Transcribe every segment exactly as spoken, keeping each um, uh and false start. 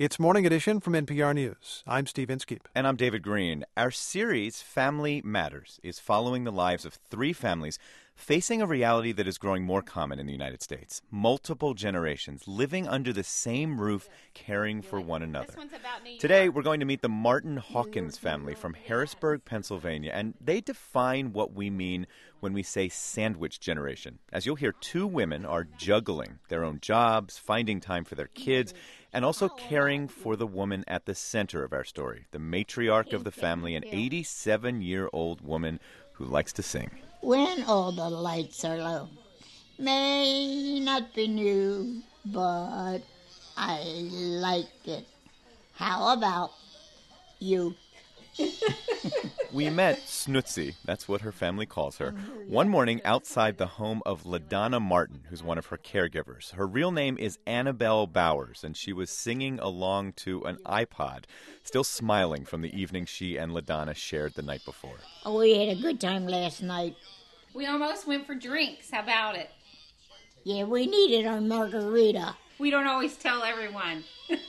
It's Morning Edition from N P R News. I'm Steve Inskeep. And I'm David Green. Our series, Family Matters, is following the lives of three families facing a reality that is growing more common in the United States. Multiple generations living under the same roof, caring for one another. Today, we're going to meet the Martin Hawkins family from Harrisburg, Pennsylvania, and they define what we mean when we say sandwich generation. As you'll hear, two women are juggling their own jobs, finding time for their kids, and also caring for the woman at the center of our story, the matriarch of the family, an eighty-seven-year-old woman who likes to sing. When all the lights are low, may not be new, but I like it. How about you? We met Snootsie, that's what her family calls her, one morning outside the home of LaDonna Martin, who's one of her caregivers. Her real name is Annabelle Bowers, and she was singing along to an iPod, still smiling from the evening she and LaDonna shared the night before. Oh, we had a good time last night. We almost went for drinks. How about it? Yeah, we needed our margarita. We don't always tell everyone.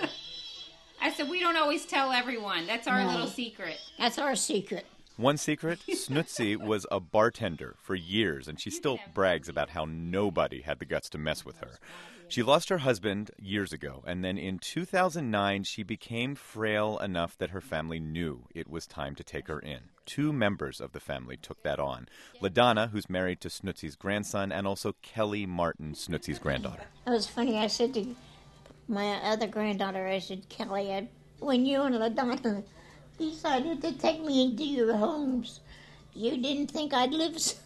I said, we don't always tell everyone. That's our No. little secret. That's our secret. One secret, Snootsie was a bartender for years, and she still brags about how nobody had the guts to mess with her. She lost her husband years ago, and then in two thousand nine, she became frail enough that her family knew it was time to take her in. Two members of the family took that on. LaDonna, who's married to Snootsie's grandson, and also Kelly Martin, Snootsie's granddaughter. It was funny. I said to my other granddaughter, I said, Kelly, I, when you and LaDonna decided to take me into your homes, you didn't think I'd live so,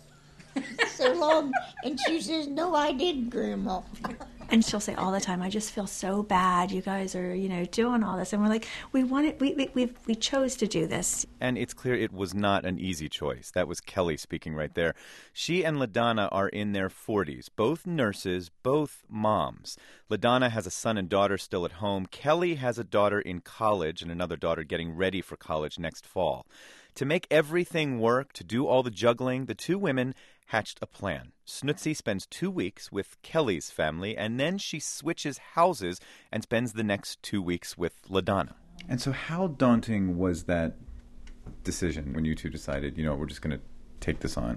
so long? And she says, no, I didn't, Grandma. And she'll say all the time, I just feel so bad. You guys are, you know, doing all this. And we're like, we wanted, we we we we chose to do this. And it's clear it was not an easy choice. That was Kelly speaking right there. She and LaDonna are in their forties, both nurses, both moms. LaDonna has a son and daughter still at home. Kelly has a daughter in college and another daughter getting ready for college next fall. To make everything work, to do all the juggling, the two women hatched a plan. Snootsie spends two weeks with Kelly's family, and then she switches houses and spends the next two weeks with LaDonna. And so how daunting was that decision when you two decided, you know, we're just going to take this on?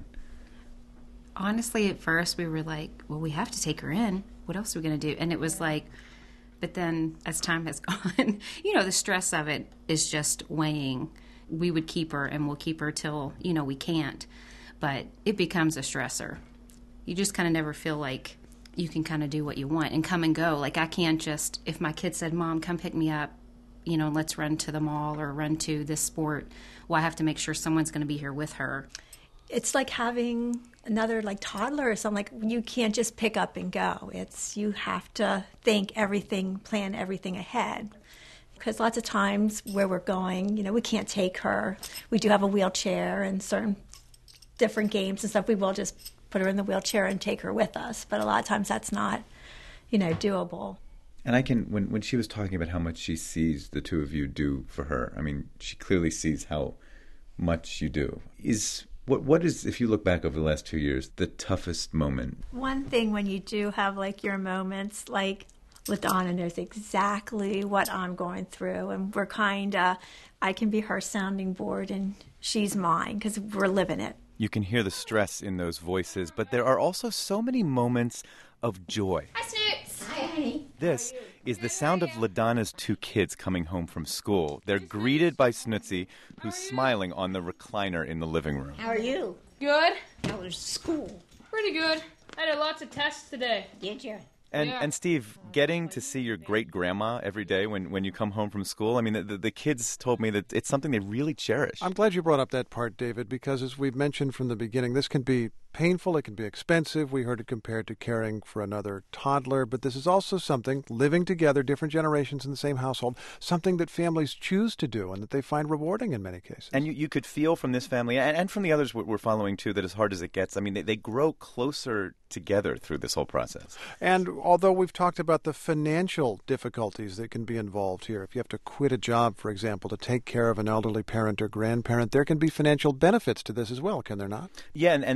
Honestly, at first we were like, well, we have to take her in. What else are we going to do? And it was like, but then as time has gone, you know, the stress of it is just weighing. We would keep her, and we'll keep her till, you know, we can't. But it becomes a stressor. You just kind of never feel like you can kind of do what you want and come and go. Like, I can't just, if my kid said, Mom, come pick me up, you know, let's run to the mall or run to this sport. Well, I have to make sure someone's going to be here with her. It's like having another, like, toddler or something. Like, you can't just pick up and go. It's, you have to think everything, plan everything ahead. Because lots of times where we're going, you know, we can't take her. We do have a wheelchair and certain different games and stuff. We will just put her in the wheelchair and take her with us. But a lot of times that's not, you know, doable. And I can, when, when she was talking about how much she sees the two of you do for her, I mean, she clearly sees how much you do. Is what what is, if you look back over the last two years, the toughest moment? One thing when you do have, like, your moments, like, LaDonna knows exactly what I'm going through, and we're kind of, I can be her sounding board, and she's mine, because we're living it. You can hear the stress in those voices, but there are also so many moments of joy. Hi, Snoots. Hi, honey. This is the sound of LaDonna's two kids coming home from school. They're greeted by Snootsie, who's smiling on the recliner in the living room. How are you? Good. How was school? Pretty good. I did lots of tests today. Did you? And Yeah. and Steve, getting to see your great-grandma every day when, when you come home from school, I mean, the, the, the kids told me that it's something they really cherish. I'm glad you brought up that part, David, because as we've mentioned from the beginning, this can be painful, it can be expensive. We heard it compared to caring for another toddler, but this is also something, living together, different generations in the same household, something that families choose to do and that they find rewarding in many cases. And you, you could feel from this family, and, and from the others we're, we're following too, that as hard as it gets, I mean, they, they grow closer together through this whole process. And although we've talked about the financial difficulties that can be involved here, if you have to quit a job, for example, to take care of an elderly parent or grandparent, there can be financial benefits to this as well, can there not? Yeah, and, and that financial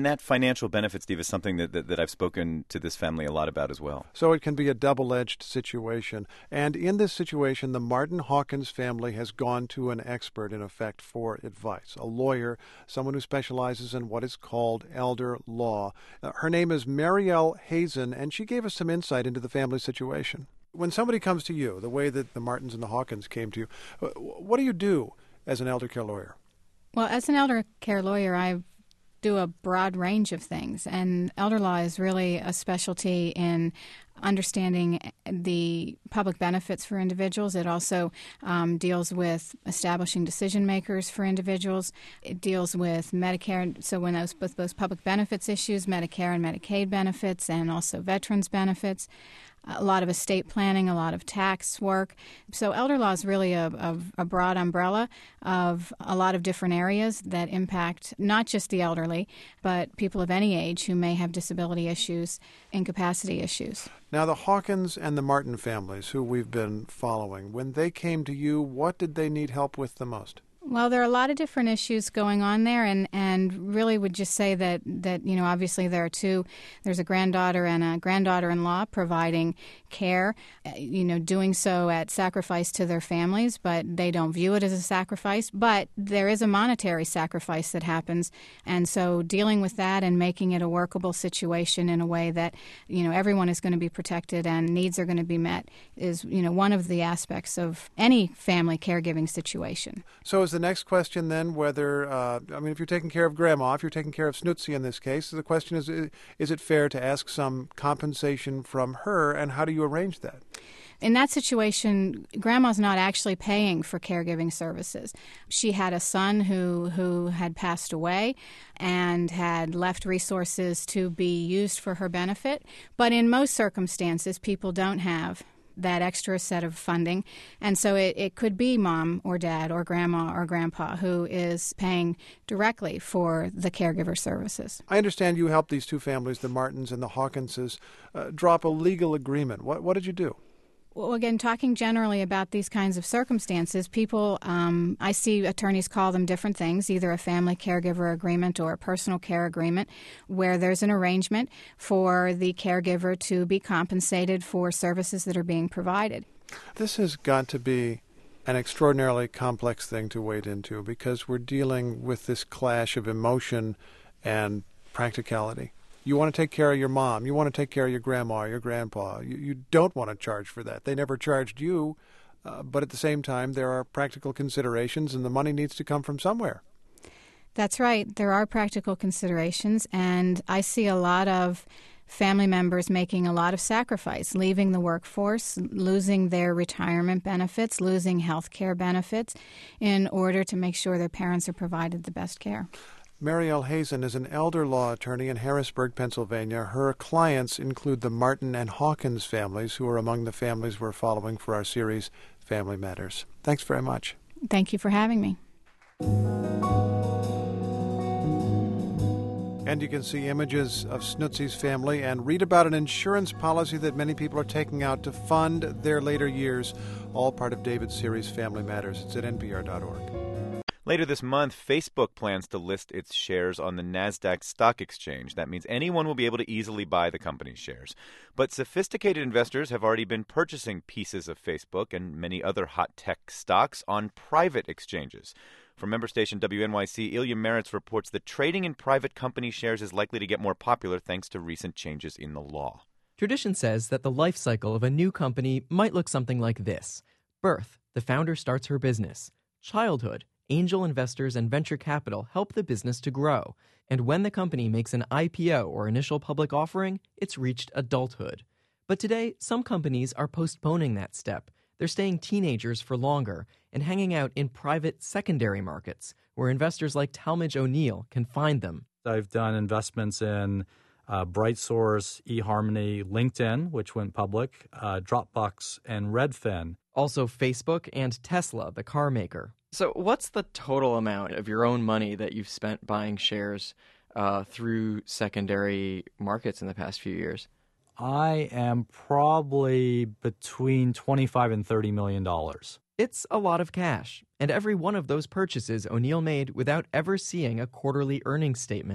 financial benefit, Steve, is something that, that, that I've spoken to this family a lot about as well. So it can be a double-edged situation. And in this situation, the Martin Hawkins family has gone to an expert, in effect, for advice, a lawyer, someone who specializes in what is called elder law. Uh, her name is Marielle Hazen, and she gave us some insight into the family situation. When somebody comes to you, the way that the Martins and the Hawkins came to you, what do you do as an elder care lawyer? Well, as an elder care lawyer, I do a broad range of things, and elder law is really a specialty in understanding the public benefits for individuals. It also um, deals with establishing decision makers for individuals. It deals with Medicare, so when those both those public benefits issues, Medicare and Medicaid benefits, and also veterans benefits. A lot of estate planning, a lot of tax work. So elder law is really a, a, a broad umbrella of a lot of different areas that impact not just the elderly, but people of any age who may have disability issues, incapacity issues. Now, the Hawkins and the Martin families, who we've been following, when they came to you, what did they need help with the most? Well, there are a lot of different issues going on there, and, and really would just say that, that, you know, obviously there are two, there's a granddaughter and a granddaughter-in-law providing care, you know, doing so at sacrifice to their families, but they don't view it as a sacrifice. But there is a monetary sacrifice that happens, and so dealing with that and making it a workable situation in a way that, you know, everyone is going to be protected and needs are going to be met is, you know, one of the aspects of any family caregiving situation. So is the next question then whether, uh, I mean, if you're taking care of Grandma, if you're taking care of Snootsy in this case, the question is, is it fair to ask some compensation from her, and how do you arrange that? In that situation, Grandma's not actually paying for caregiving services. She had a son who, who had passed away and had left resources to be used for her benefit. But in most circumstances, people don't have that extra set of funding. And so it, it could be mom or dad or grandma or grandpa who is paying directly for the caregiver services. I understand you helped these two families, the Martins and the Hawkinses, uh, drop a legal agreement. What, what did you do? Well, again, talking generally about these kinds of circumstances, people, um, I see attorneys call them different things, either a family caregiver agreement or a personal care agreement, where there's an arrangement for the caregiver to be compensated for services that are being provided. This has got to be an extraordinarily complex thing to wade into, because we're dealing with this clash of emotion and practicality. You want to take care of your mom. You want to take care of your grandma or your grandpa. You, you don't want to charge for that. They never charged you. Uh, but at the same time, there are practical considerations, and the money needs to come from somewhere. That's right. There are practical considerations, and I see a lot of family members making a lot of sacrifice, leaving the workforce, losing their retirement benefits, losing health care benefits in order to make sure their parents are provided the best care. Marielle Hazen is an elder law attorney in Harrisburg, Pennsylvania. Her clients include the Martin and Hawkins families, who are among the families we're following for our series, Family Matters. Thanks very much. Thank you for having me. And you can see images of Snootsy's family and read about an insurance policy that many people are taking out to fund their later years, all part of David's series, Family Matters. It's at N P R dot org. Later this month, Facebook plans to list its shares on the NASDAQ stock exchange. That means anyone will be able to easily buy the company's shares. But sophisticated investors have already been purchasing pieces of Facebook and many other hot tech stocks on private exchanges. From member station W N Y C, Ilya Meritz reports that trading in private company shares is likely to get more popular thanks to recent changes in the law. Tradition says that the life cycle of a new company might look something like this. Birth, the founder starts her business. Childhood, angel investors and venture capital help the business to grow. And when the company makes an I P O or initial public offering, it's reached adulthood. But today, some companies are postponing that step. They're staying teenagers for longer and hanging out in private secondary markets where investors like Talmadge O'Neill can find them. I've done investments in uh, BrightSource, eHarmony, LinkedIn, which went public, uh, Dropbox, and Redfin. Also Facebook and Tesla, the car maker. So what's the total amount of your own money that you've spent buying shares uh, through secondary markets in the past few years? I am probably between twenty-five and thirty million dollars. It's a lot of cash, and every one of those purchases O'Neill made without ever seeing a quarterly earnings statement.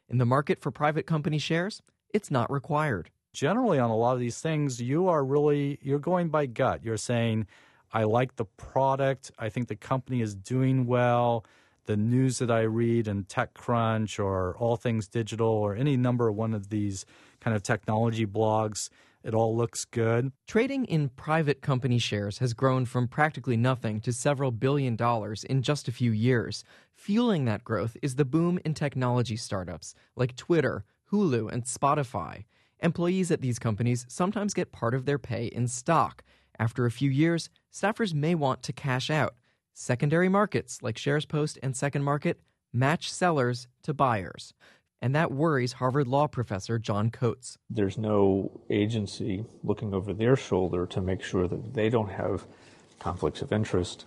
In the market for private company shares, it's not required. Generally, on a lot of these things, you are really, you're going by gut. You're saying, I like the product. I think the company is doing well. The news that I read in TechCrunch or All Things Digital or any number of one of these kind of technology blogs, it all looks good. Trading in private company shares has grown from practically nothing to several billion dollars in just a few years. Fueling that growth is the boom in technology startups like Twitter, Hulu, and Spotify. Employees at these companies sometimes get part of their pay in stock. After a few years, staffers may want to cash out. Secondary markets like SharesPost and Second Market match sellers to buyers. And that worries Harvard Law professor John Coates. There's no agency looking over their shoulder to make sure that they don't have conflicts of interest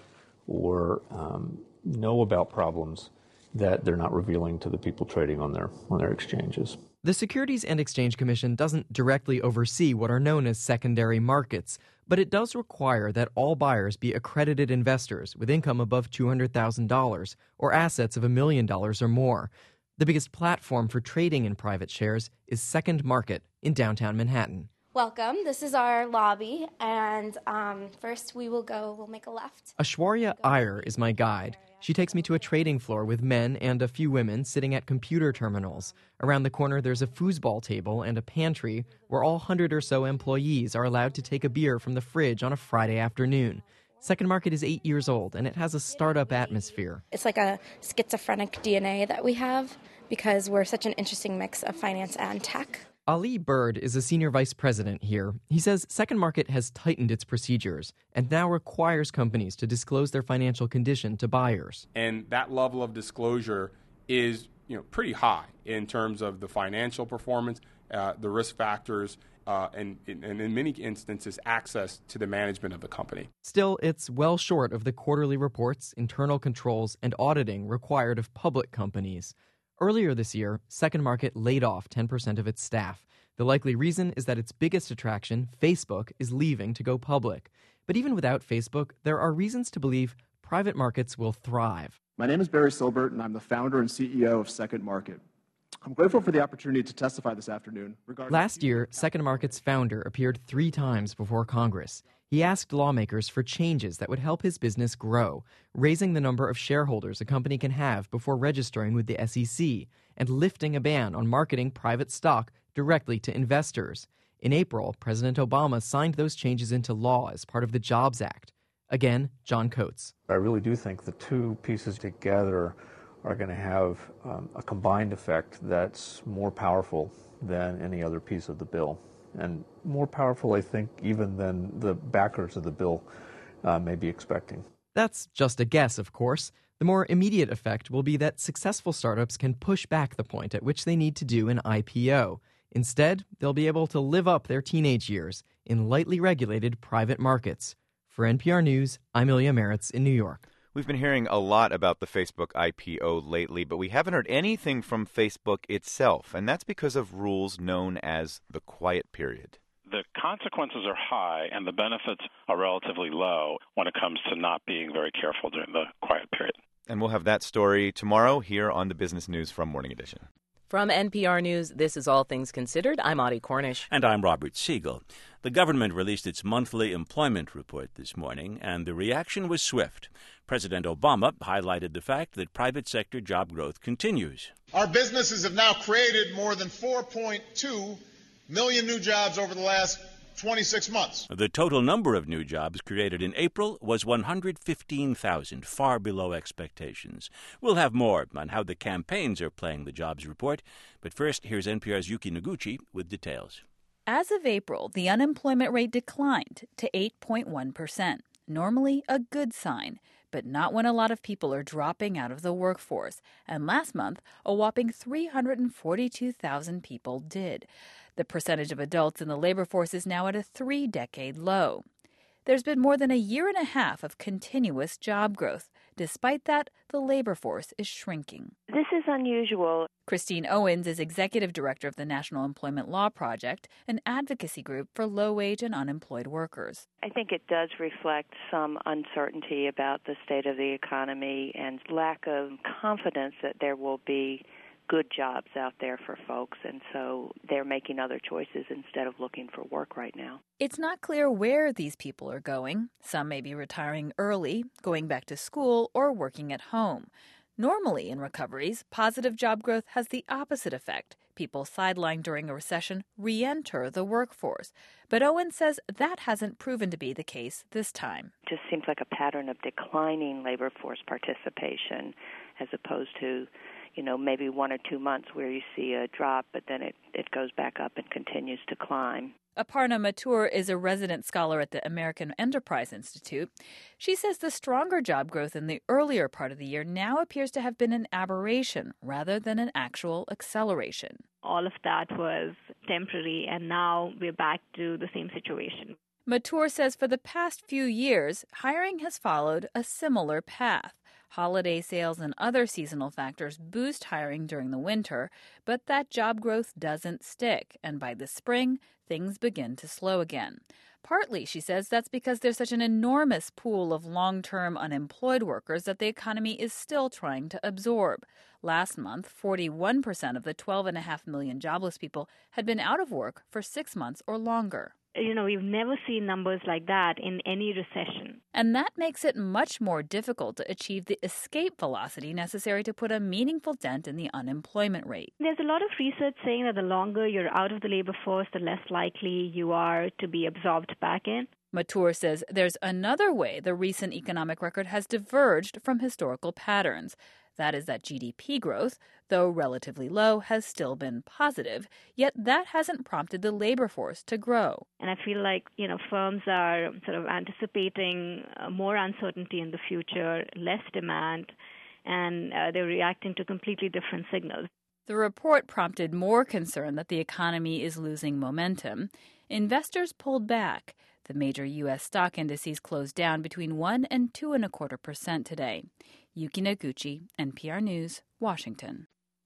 or um, know about problems that they're not revealing to the people trading on their on their exchanges. The Securities and Exchange Commission doesn't directly oversee what are known as secondary markets, but it does require that all buyers be accredited investors with income above two hundred thousand dollars or assets of a million dollars or more. The biggest platform for trading in private shares is Second Market in downtown Manhattan. Welcome. This is our lobby, and um, first we will go, we'll make a left. Ashwarya Iyer is my guide. She takes me to a trading floor with men and a few women sitting at computer terminals. Around the corner, there's a foosball table and a pantry where all hundred or so employees are allowed to take a beer from the fridge on a Friday afternoon. Second Market is eight years old, and it has a startup atmosphere. It's like a schizophrenic D N A that we have because we're such an interesting mix of finance and tech. Ali Bird is a senior vice president here. He says Second Market has tightened its procedures and now requires companies to disclose their financial condition to buyers. And that level of disclosure is, you know, pretty high in terms of the financial performance, uh, the risk factors, uh, and, and in many instances, access to the management of the company. Still, it's well short of the quarterly reports, internal controls, and auditing required of public companies. Earlier this year, Second Market laid off ten percent of its staff. The likely reason is that its biggest attraction, Facebook, is leaving to go public. But even without Facebook, there are reasons to believe private markets will thrive. My name is Barry Silbert, and I'm the founder and C E O of Second Market. I'm grateful for the opportunity to testify this afternoon regarding... Last year, Second Market's founder appeared three times before Congress. He asked lawmakers for changes that would help his business grow, raising the number of shareholders a company can have before registering with the S E C, and lifting a ban on marketing private stock directly to investors. In April, President Obama signed those changes into law as part of the Jobs Act. Again, John Coates. I really do think the two pieces together are going to have um, a combined effect that's more powerful than any other piece of the bill. And more powerful, I think, even than the backers of the bill uh, may be expecting. That's just a guess, of course. The more immediate effect will be that successful startups can push back the point at which they need to do an I P O. Instead, they'll be able to live up their teenage years in lightly regulated private markets. For N P R News, I'm Ilya Meritz in New York. We've been hearing a lot about the Facebook I P O lately, but we haven't heard anything from Facebook itself, and that's because of rules known as the quiet period. The consequences are high and the benefits are relatively low when it comes to not being very careful during the quiet period. And we'll have that story tomorrow here on the Business News from Morning Edition. From N P R News, this is All Things Considered. I'm Audie Cornish. And I'm Robert Siegel. The government released its monthly employment report this morning, and the reaction was swift. President Obama highlighted the fact that private sector job growth continues. Our businesses have now created more than four point two million new jobs over the last twenty-six months. The total number of new jobs created in April was one hundred fifteen thousand, far below expectations. We'll have more on how the campaigns are playing the jobs report, but first, here's N P R's Yuki Noguchi with details. As of April, the unemployment rate declined to eight point one percent, normally a good sign, but not when a lot of people are dropping out of the workforce. And last month, a whopping three hundred forty-two thousand people did. The percentage of adults in the labor force is now at a three-decade low. There's been more than a year and a half of continuous job growth. Despite that, the labor force is shrinking. This is unusual. Christine Owens is executive director of the National Employment Law Project, an advocacy group for low-wage and unemployed workers. I think it does reflect some uncertainty about the state of the economy and lack of confidence that there will be good jobs out there for folks, and so they're making other choices instead of looking for work right now. It's not clear where these people are going. Some may be retiring early, going back to school, or working at home. Normally, in recoveries, positive job growth has the opposite effect. People sidelined during a recession re-enter the workforce. But Owen says that hasn't proven to be the case this time. It just seems like a pattern of declining labor force participation as opposed to, you know, maybe one or two months where you see a drop, but then it, it goes back up and continues to climb. Aparna Mathur is a resident scholar at the American Enterprise Institute. She says the stronger job growth in the earlier part of the year now appears to have been an aberration rather than an actual acceleration. All of that was temporary, and now we're back to the same situation. Mathur says for the past few years, hiring has followed a similar path. Holiday sales and other seasonal factors boost hiring during the winter, but that job growth doesn't stick, and by the spring, things begin to slow again. Partly, she says, that's because there's such an enormous pool of long-term unemployed workers that the economy is still trying to absorb. Last month, forty-one percent of the twelve point five million jobless people had been out of work for six months or longer. You know, we've never seen numbers like that in any recession. And that makes it much more difficult to achieve the escape velocity necessary to put a meaningful dent in the unemployment rate. There's a lot of research saying that the longer you're out of the labor force, the less likely you are to be absorbed back in. Mathur says there's another way the recent economic record has diverged from historical patterns. That is that G D P growth, though relatively low, has still been positive, yet that hasn't prompted the labor force to grow. And I feel like, you know, firms are sort of anticipating uh, more uncertainty in the future, less demand, and uh, they're reacting to completely different signals. The report prompted more concern that the economy is losing momentum. Investors pulled back. The major U S stock indices closed down between one and two and a quarter percent today. Yuki Noguchi, N P R News, Washington.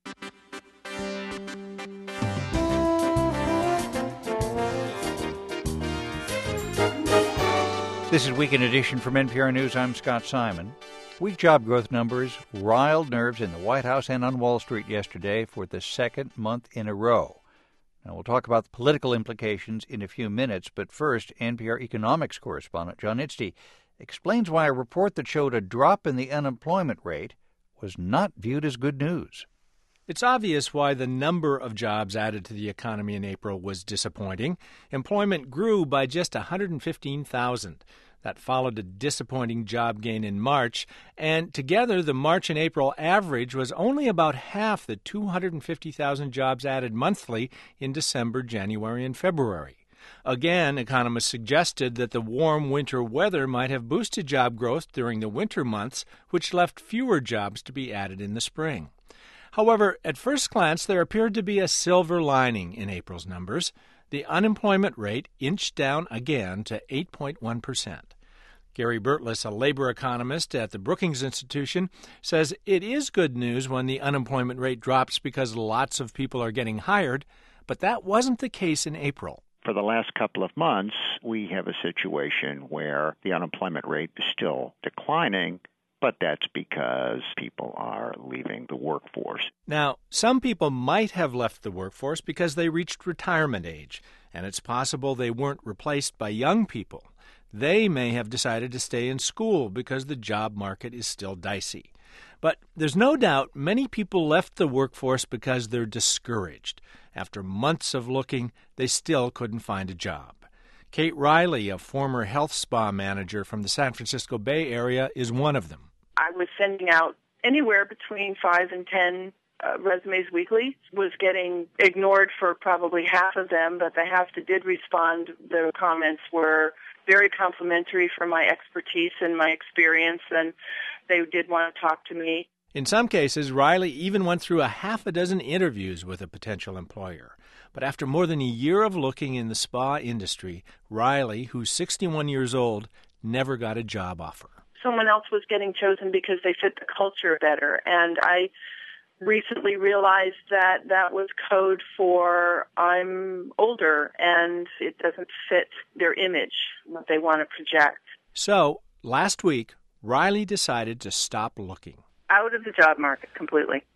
This is Weekend Edition from N P R News. I'm Scott Simon. Weak job growth numbers riled nerves in the White House and on Wall Street yesterday for the second month in a row. Now, we'll talk about the political implications in a few minutes, but first, N P R economics correspondent John Itzty explains why a report that showed a drop in the unemployment rate was not viewed as good news. It's obvious why the number of jobs added to the economy in April was disappointing. Employment grew by just one hundred fifteen thousand. That followed a disappointing job gain in March, and together the March and April average was only about half the two hundred fifty thousand jobs added monthly in December, January, and February. Again, economists suggested that the warm winter weather might have boosted job growth during the winter months, which left fewer jobs to be added in the spring. However, at first glance, there appeared to be a silver lining in April's numbers. The unemployment rate inched down again to eight point one percent. Gary Burtless, a labor economist at the Brookings Institution, says it is good news when the unemployment rate drops because lots of people are getting hired, but that wasn't the case in April. For the last couple of months, we have a situation where the unemployment rate is still declining, but that's because people are leaving the workforce. Now, some people might have left the workforce because they reached retirement age, and it's possible they weren't replaced by young people. They may have decided to stay in school because the job market is still dicey. But there's no doubt many people left the workforce because they're discouraged. After months of looking, they still couldn't find a job. Kate Riley, a former health spa manager from the San Francisco Bay Area, is one of them. I was sending out anywhere between five and ten uh, resumes weekly, was getting ignored for probably half of them, but the half that did respond, their comments were very complimentary for my expertise and my experience, and they did want to talk to me. In some cases, Riley even went through a half a dozen interviews with a potential employer. But after more than a year of looking in the spa industry, Riley, who's sixty-one years old, never got a job offer. Someone else was getting chosen because they fit the culture better, and I recently realized that that was code for I'm older and it doesn't fit their image, what they want to project. So, last week, Riley decided to stop looking. Out of the job market completely.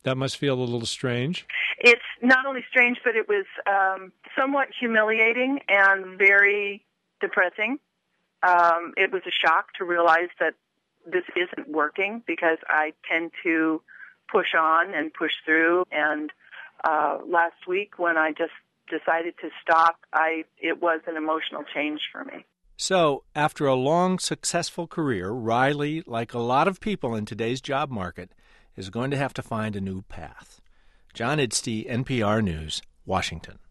That must feel a little strange. It's not only strange, but it was um, somewhat humiliating and very depressing. Um, it was a shock to realize that this isn't working, because I tend to push on and push through. And uh, last week, when I just decided to stop, I it was an emotional change for me. So, after a long, successful career, Riley, like a lot of people in today's job market, is going to have to find a new path. John Idstey, N P R News, Washington.